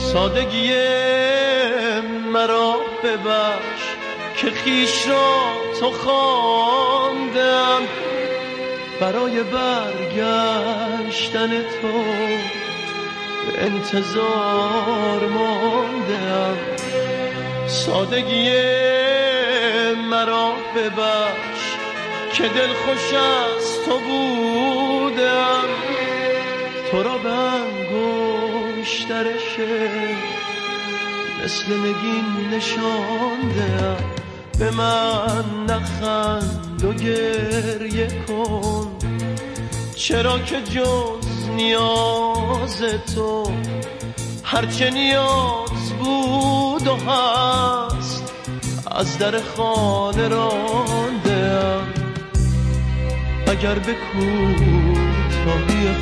سادگی مرا ببخش که خویش را تو خواندم، برای برگشتن تو به انتظار ماندم. سادگی مرا ببخش که دلخوش از تو بودم، تو را به انگشتر شعر مثل نگین نشاندم. به من نخند و گریه کن، چرا که جز نیاز تو هرچه نیاز بود و هست از در خانه راندم. اگر به کوتاهی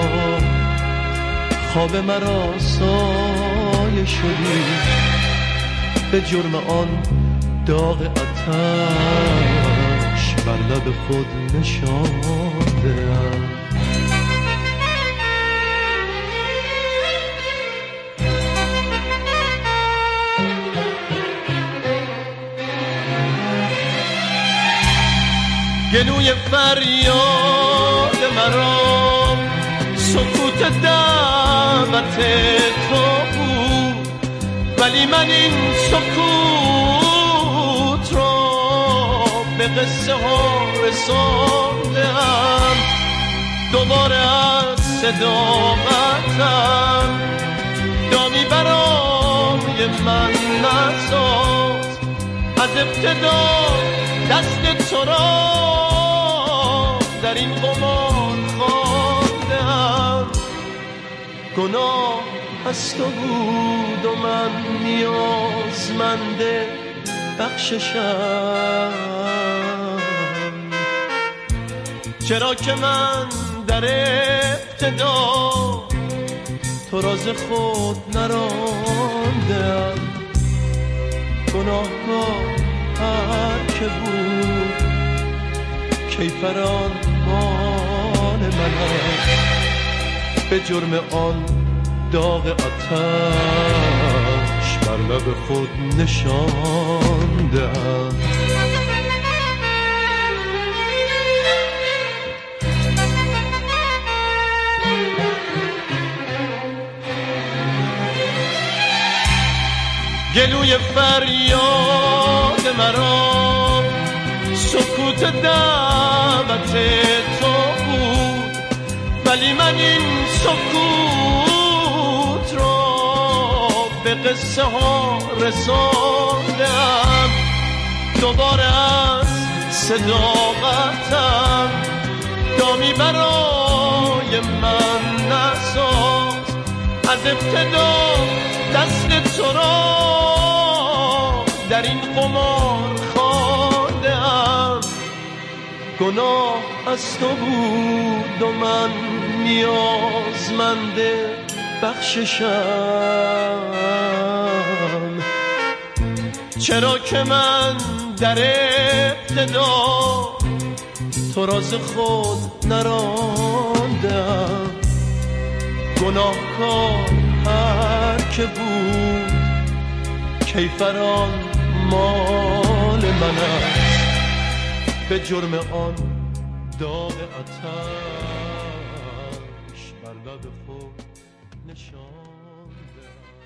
خواب مرا سایه شدی، به جرم آن داغ آتش بر لب خود نشاندم. گلوی فریاد مرا سکوت دعوت تو بود، ولی من این سکوت را به قصه ها رساندم. دوباره از صداقتم دامی برای من نساز، از ابتدا دست تو را در این قمار خواندم. گناه از تو بود و من نیازمند بخششم، چرا که من در ابتدا تو راز خود نراندم. گناهکار هر که بود کیفران مال من است، به جرم آن داغ آتش بر لب خود نشاندم. گلوی فریاد مرا سکوت دعوت تو بود، ولی من این سکوت را به قصه ها رساندم. دوباره از صداقتم دامی برای من نساز، از ابتدا دست تو را در این قمار خواندم. گناه از تو بود و من نیازمند بخششم، چرا که من در ابتدا تو راز خود نراندم. گناهکار هر که بود کیفران مال من است، به جرم آن داغ آتش بر لب خود نشاندم.